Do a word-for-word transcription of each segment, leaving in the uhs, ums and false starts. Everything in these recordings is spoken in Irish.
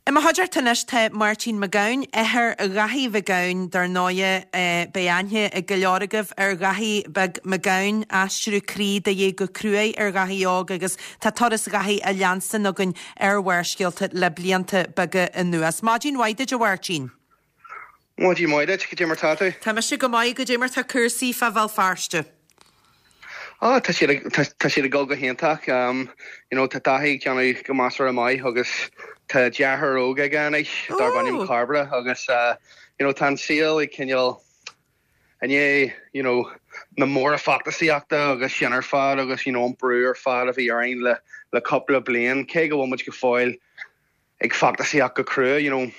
Ima hadar tanis te Martin McGowan ehar gahi vagaun dar noia beanje a galeoragaf ar gahi bag McGowan astru creed a ye go crue ar gahi og agus ta toris gahi alliansen ogun ar werskilt le blianta baga anuas. Martin wide jo Martin. Martin wide ke jimmer tatu. Ta me go mai go jimmer ta cursi fa val farste. Ah, ta sé ta sé go go hentak um you know ta tahi can go master mai agus ta jahar oga ganis dar banim carbra agus uh you know tan seal can you and ye you know na more fantasy acta agus shinner fad agus you know brewer fad of yarin le le couple of blain ke go much go foil ag fantasy acta crew you know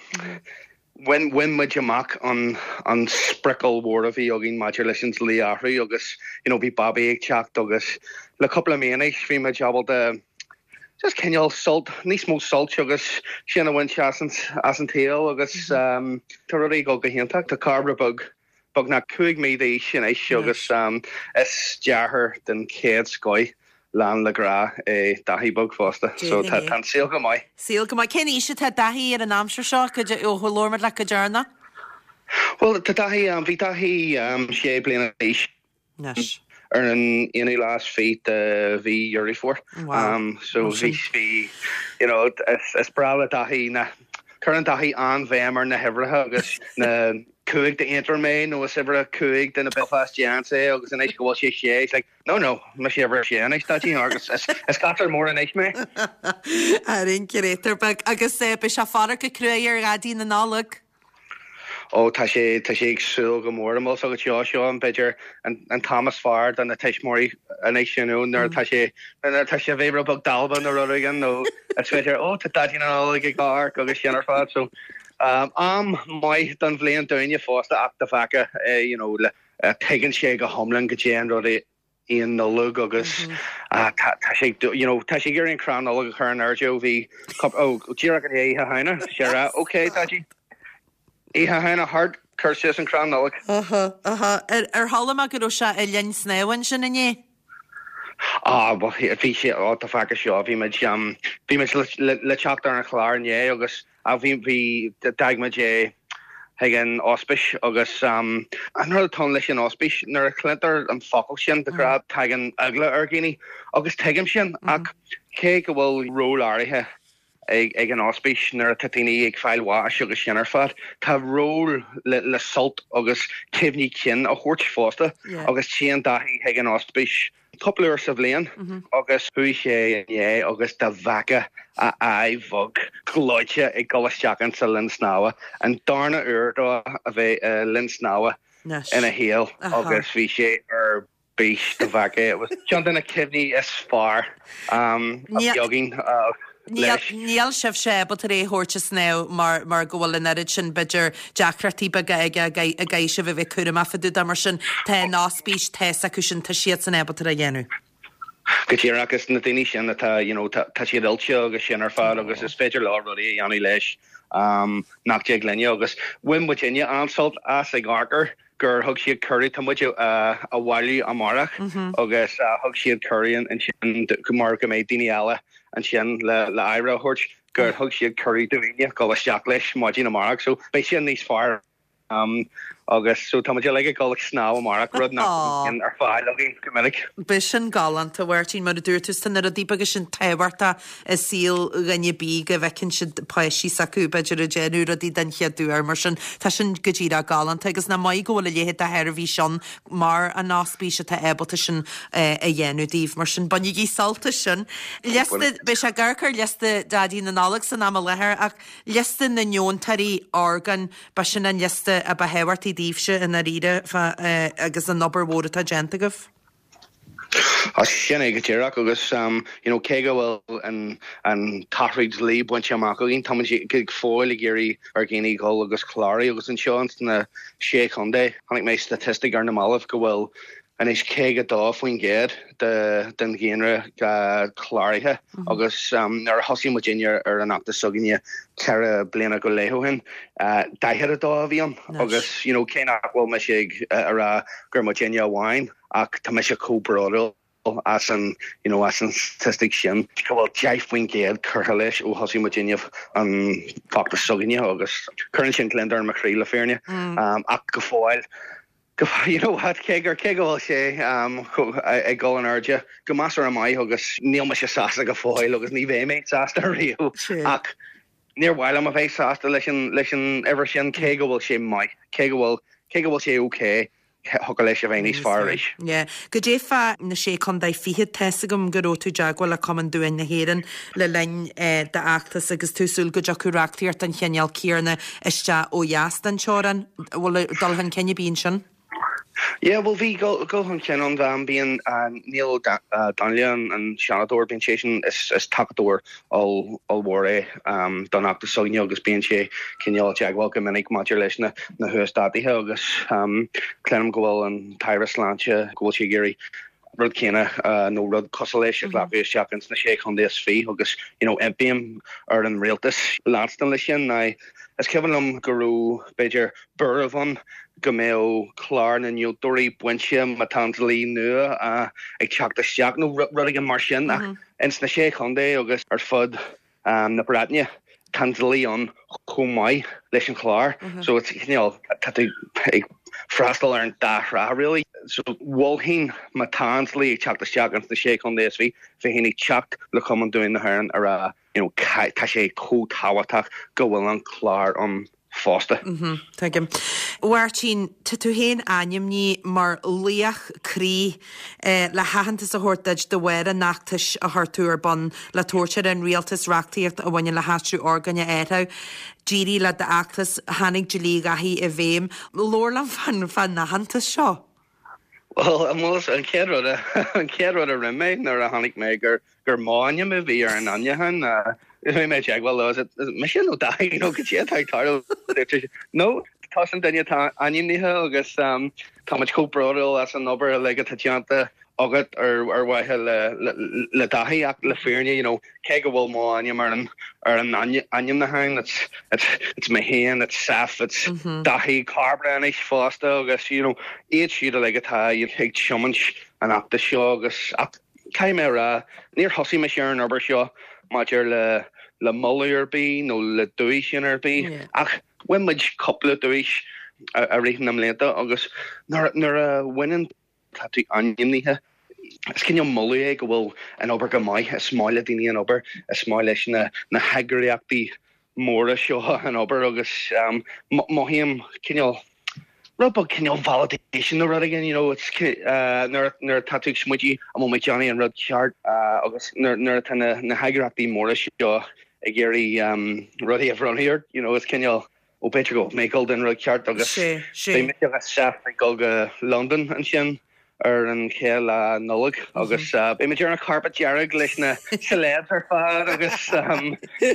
when when would you mock on on sprinkle word of yogin modulations Lee agus you know be Bobby Chuck Douglas le couple of men fi my job the just can you salt nice mo salt agus sinna win chasant as an tail agus um to go go hintak to carbra bug bug na kuig me the sinna agus um is jahar den kid sky lan le gra e dahi bug fosta so ta tan seal go mai seal go mai kenny should had dahi at an amsher shock could you oh lord like a journal well ta dahi um vi dahi um she playing a Nash earning any last feet uh v Yuri for wow. um so v v you know it's it's probably dahi na current dahi an vemer na hevra agus na kuig the intermain no was ever kuig then a Belfast Janse agus an go she she it's like no no must ever she and I study agus it's got her more than ich me I think curator but agus se be shafara ke kruier gadi na naluk oh ta she ta she so go more mo so Joshua and Bidger and and Thomas Fard and the Tishmori and I you know there ta she and ta she favorite book Dalban or again no it's better oh ta that you know like gar agus shinner fad so Um, am my done vlean down you foster at the vaca, uh, you know, uh, taking shake a homlin gajan or the in the lug agus, uh, tashi, you know, tashi gearing crown the lug her and Arjo V. Oh, Jira can hear Hina, Shara, okay, Taji. Iha Hina hard curses and crown the lug. Uh huh, uh huh. Er Holomagadosha Elian Snawan Shinanye. Ah, well, if he shit out the vaca show, he made um, he made le chapter and Clar and yeah, agus. I think we the Dagma J Hagen auspice agus um another ton listen auspice nor clinter and foculshin the grab tagging agla ergini agus tagemshin ac cake will roll arihe ag an auspice nor tatini ag file wash agus shinner fat ta roll le salt agus kivni kin a horch foster agus chin dahi hagen auspice couple of of lane agus hui sé yeah agus da vaca a I vog gloitje e golasjakan sa linsnawa and darna urdo of a uh, linsnawa in a heel agus vi sé er beach the vaca it was jumping a kidney as far um jogging uh Níl sef sé but ré horches now mar mar gohfuil in erid sin bidger Jackratí baga ag a gaise bh bheith cuam a fadú damar sin te náspís te acu sin tá siad san ebal a dhéanú. Gotíar agus na daine sin tá you know tá siad ilse agus sin ar fád agus is féidir lá ruí anna leis um nach dé glenne agus win Virginia ansalt as ag arcar gur thug siad curry tá muid a bhailú amárach agus thug siad curry an sin go mar go méid daine eile and sin le le ira hort gur thug siad curry doine go seach leis máidín amárach so bei sin níos far um agus so tá muid le go sná amárach rud na in ar fáil agin gomininic Bei sin galant a bhhairtín mar a dúirtus tan ar a ddípa sin tehairta is síl gnne bí go bhecinn si páisí sacu beidir a géanú a dí den cheadú ar mar sin tá sin go ddíra galant agus na mai ggóla léhéad a heir bhí sin mar a náspíise tá ebalta sin a dhéanú díomh mar sin banne í salta sin Leasta be se garcar leasta dadí na nálaach san am lethir ach leasta na neontarí organ ba sin an leasta a behéhairtaí díobse in a riide agus an nobar bhóra tá gentagah. As sin ag tíach agus um you know ke go well and and Tarrid's Lee bunch amach gin tam gig foil géirí ar génig go agus chlári agus insurance na sé chundé hannig mé statistic ar na malh go well and is ke a dá foin géad de den génre chlárithe agus um nar hosi Virginia ar an achta soginne cara bliana go leho hin uh dahead a dá bhíon agus you know cénach bhfuil me sig ar a gur Virginia wine ach tá me se cóbrádal as an you know as an statistic sin go jaifwin géad curhalish ó hosí Virginia an fachta suginne agus current sin Glendar Macree le fearne um ach go fáil you know what kegur kegel sé um ag go an urge go master am mai agus níl me se sasta go fáil agus ní bhé méid sasta riú ach níor bhhail am a bheith sasta leis an leis an ever sin kegel sé mai kegel kegel sé okay hoga leis a bhéinís fáéis. Yeah. Go défa na sé chun dai fihe tesagum go tú jaagwal a common doin na héan le lein eh, de achtas agus túsúl go jacuráchtíart an cheneal cíarna iste ó jaast an seoran bhfuil dalhan cenne bín sin? Yeah, well, we go go on Kenon um, being uh, Neil da, uh, Daniel and Shanador being chasing is is Takador all all worry um done after so yogus being che Kenyal Jag welcome and modulation na hus daddy hogus um Clem Goel and Tyrus Lancha Gochi Gary Rud Kena uh no Rud Cosalish Latvia Shakins na shake on this fee hogus you know M P M or in realtus Lanston Lishan I as Kevin um Guru Bejer Burravon Gomeo Clarn and you Dory Buenchia Matanzali nua uh ag teach the seach no ruddigan mar sin ach ins na sé chundé agus ar fud um na Bratnia Tanzali on chomai leis an Clarn so it's you know tatu ag frastal ar an dahra really so Walhin Matanzali ag teach the seach ins na sé chundé is fi fi hinny teach le common doing the hern ar uh you know ta sé co tawatach go well an Clarn on Foster. Mhm. Thank you. Warchin tú héin aim ní mar líach crí eh, le hahantas a hortaid de weir a nachtas a hartúr bon le torture an realtas reachtaíocht a bhaine le hasú organne étha díri le de achtas hanig gelí gahí a bhéim lórlam fan fan na hantas seo. Well, I'm also an cead an cead a riméid nar a hanig mé gur gur máine me bhí ar an annehan uh, me check well is it mission no die you know get title no tossing then ta aninihe agus um Thomas Cobrodel as an number like a Tatianta agat or or why le le dahi act le fearne you know kegawol mo anya maran or an anya anya na hang that's it's it's my hand it's saf it's dahi carbonish foster agus you know each sheet like a tie you take chumage and up the show agus up chimera near Hussy Mission or show Majer le le Muller be no le Duisiner be ach when much couple of Duis a reading them later August nor nor a winning tatu onionihe it's can you Muller go well an over gamai a small dini an over a small na na hagriacti more show an over August um mohim can you Rubber can you validation or again you know it's uh ner ner tattoo smudgy I'm my Johnny and Red Chart uh August ner ner na na hagriacti more show a Gary um Ruddy everyone here you know it's can you oh better go make all den Red Chart August they make a chef go go London and shin or an Kel uh Nullig August uh image on a carpet jarrig lishna celeb her fad August um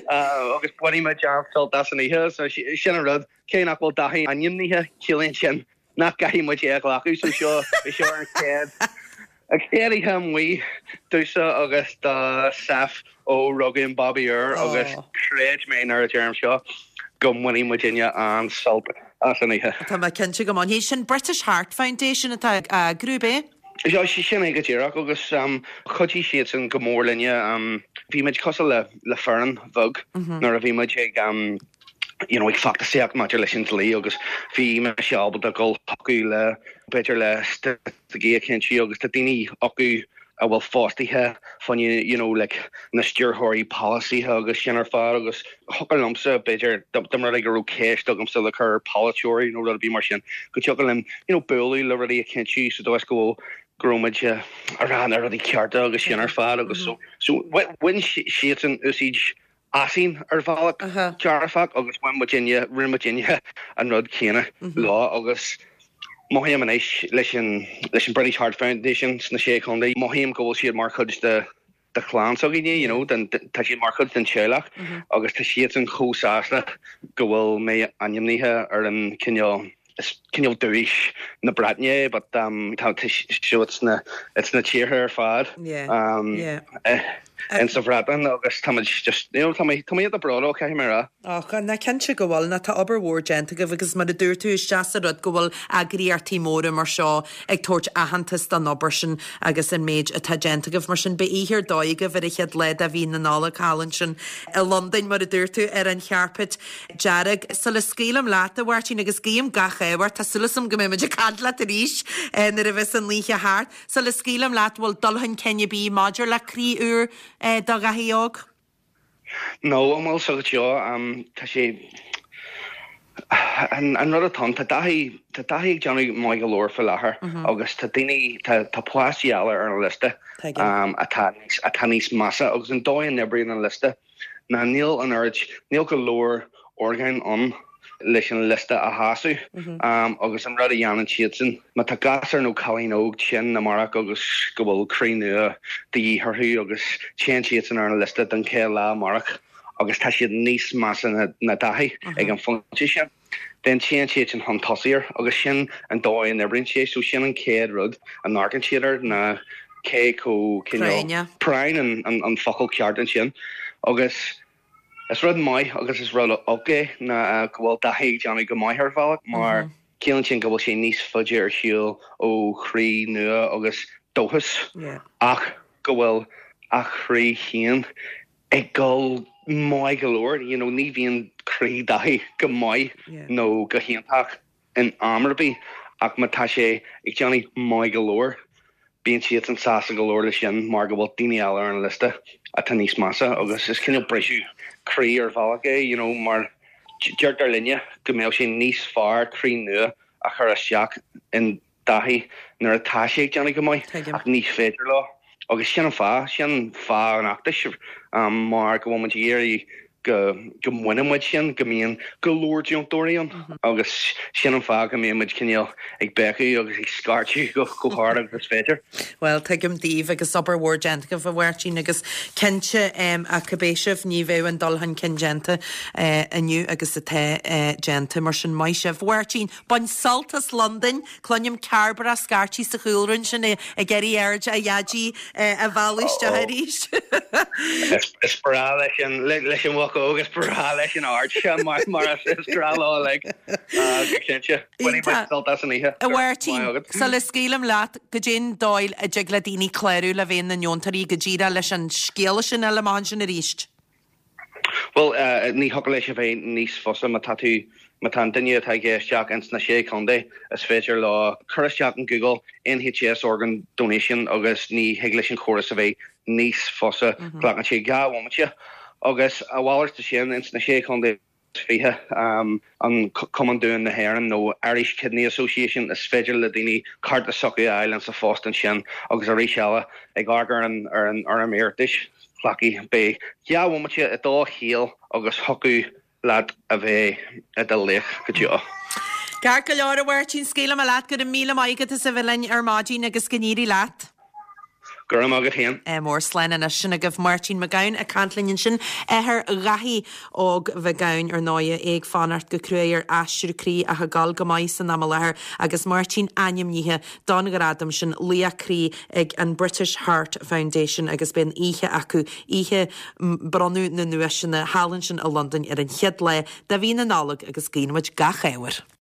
uh August twenty my job felt that's in here so she shin a rud Kane up will dahi onion nihe chilling shin not got him much o'clock so sure sure kid a carry him we do so August uh Saf oh Rogan Bobby er August Craig main or Jerem Shaw gum winning Virginia and salt as an ihe Tá ma kense go on hí sin British Heart Foundation atá uh, grúbe Ja si sin ag dtíach agus um chutí siad an gomórlinne um bhí meid cos le le fearn bhug nar a bhí meid ag um you know ag facta seach maidir leis sin lí agus bhí me seábal a go hocu le beidir le stagé cinsi agus tá daoine acu a bhfuil fástaithe fan you know like na stúrthirí policy agus sinar far agus hocar lumsa beidir dam mar ag ro céis dugam sa le chur politóirí nó rud a bhí mar sin go teogal an you know bulí le ruí a cinsi so do go gromid a ran ar the cearta agus sinar far agus so so when she an usage asin ar bhach jarafach agus when Virginia rin Virginia an rud céine lá agus Mohim and Ish listen listen British Heart Foundation na sé chundé Mohim go siad mar chud de de chlán so gine you know den tá siad mar chud den seach agus tá siad an chósála go bhfuil mé animníthe ar an cinneal cinneal dúis na Bratnia but um tá show it's na it's na cheer her fad yeah um yeah uh, in sa bhreadan agus táid just táid a brá ce mar Ácha na cen se go bhil na tá oberhór genta go bhgus mar a dúir tú deasarad go bhfuil agriíartí móra mar seo ag tuairt ahananta don obair sin agus in méid a tá genta goh mar sin be íhir dóige bhar iad le a bhí na nála cálan sin i London mar a dúir tú ar an chearpit dearag sa le scélam leat a bhhairtín agus cíam gachéhhar tá sulasam go méimeid a cadla a ríis na a bheits an líthe háart sa le scélam leat bhfuil dulhann cenne bí Maidir le crí úr do gaíog? No, am also teo um tá sé an an rud atá tá dahí tá dahí Johnny mai go leir for láthair agus tá daoine tá tá pláisiála ar an liste um a tá a tá níos massa agus an dóin nebrion an liste na níl an urge níl go leir orgáin an leis an liste a hasú um agus an rud a dhéanann siad sin má tá gasar nó cáin óg sin na marach agus go bhfuil crí nua de dhéarthú agus chéan siad san ar an liste den cé lá marach agus tá siad níos massa na, na dahi ag an function sin. Den chéan siad an hantáíir agus sin an dóin nebrin sé sú sin an céad rud an nágan siadar na cé có prain an an focail ceart an sin agus is rud mai agus is rud oge na gohfuil dahi Johnny go mai bhach mar céan sin go bhfuil sé níos fuide ar siúil ó chrí nua agus dóchas ach go bhfuil a chrí chéan ag gáil mai go leir, you know, ní bhíon chrí dahi go mai nó go héantach in Amerby ach má tá sé ag Johnny mai go leir bíonn siad an sása go leir lei sin mar go bhfuil daoine eile ar an liste a tá níos massa agus is cinenne breisiú chrí ar bhalacha, you know, mar deart ar linne go mbeadh sé níos fearr chrí nua a chur a seach in dahi nuair atá sé ag Johnny go mai ach níos féidir lá. agus sin an fá sin fá an achtas um, mar go bhfuil dhéirí go go muinemuid sin go mííon go lúirúntóíon agus sin an fá go míid cinneal ag bechaí agus ag scartú go gohard agus féidir. Well, tuigim díomh agus oberhór genta go bhhairtín agus cinse um, a cabbéisih ní bhéh an dulhan cin genta uh, aniu agus a the uh, genta mar sin mai sih bhhairtín bain saltas London clonim carbara a scartí sa chúilrann sin a geirí airde a dheadí uh, a bháliste a ríis. Is brá leis an leis an agus bra leis an art mar mar isrá le a bhhairtín sa le scélam leat go dén dóil a deagla daoine chléirú le bhéon na neontarí go ddíra leis an scéala sin eile sin a ríist. Well, uh, ní ho leis a bheith níos fosa má tatú má tan duine atá géisteach ins na sé condé is féidir lá chuisteach an Google N H S organ donation agus ní heagla an choras a bheith níos fosa chla an sé gáhhaite agus a bhhairta sin ins na sé condé fithe um, an commanúin na Héireann nó Irish Kidney Association is féidir le daoine Carta Sucky Islands sa fástan sin agus a ríseala ag ágar an ar an ar an méirtis flaci bé gáhhaite i dá híal agus hocu lad a bheith a de leich go dteo. Gar go leir a bhhairtín scélam a leat go a míle maigad a sa bhlein ar mádín agus gníí leat. Gurm agad héan. E mór slein a sinna goh Martin McGowan a cantlinn sin ehar rahí og bheitgain ar náide ag fanart go cruéir asúrí a ha gal gomáis san am lethir agus Martin aim níthe don go adam sin liarí ag an British Heart Foundation agus ben ihe acu ihe bronú na nua sinna Hallan sin a London ar an chiad le da hí na nálag agus cíimiid gachéhar.